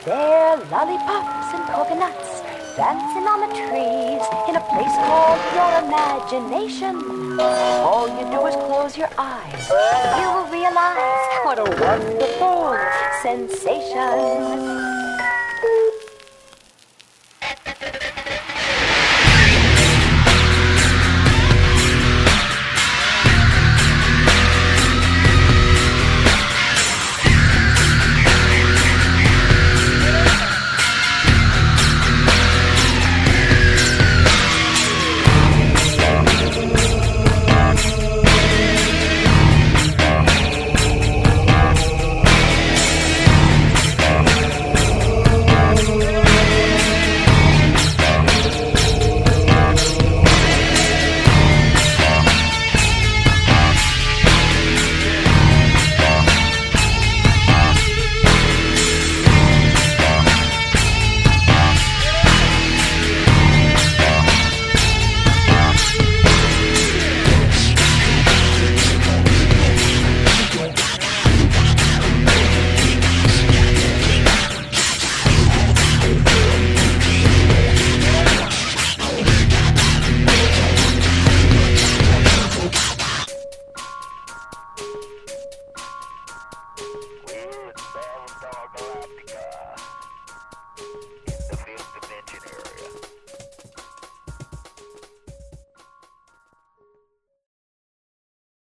They're lollipops and coconuts dancing on the trees in a place called your imagination. All you do is close your eyes. You will realize what a wonderful sensation.